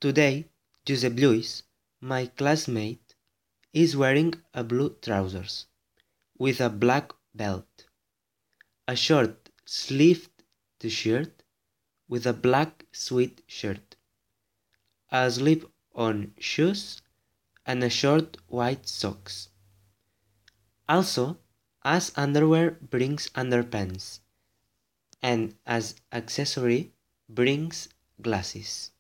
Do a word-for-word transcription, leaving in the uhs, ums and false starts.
Today, Josep Lluís, my classmate, is wearing a blue trousers with a black belt, a short sleeved t-shirt with a black sweatshirt, a slip-on shoes, and a short white socks. Also, as underwear brings underpants, and as accessory brings glasses.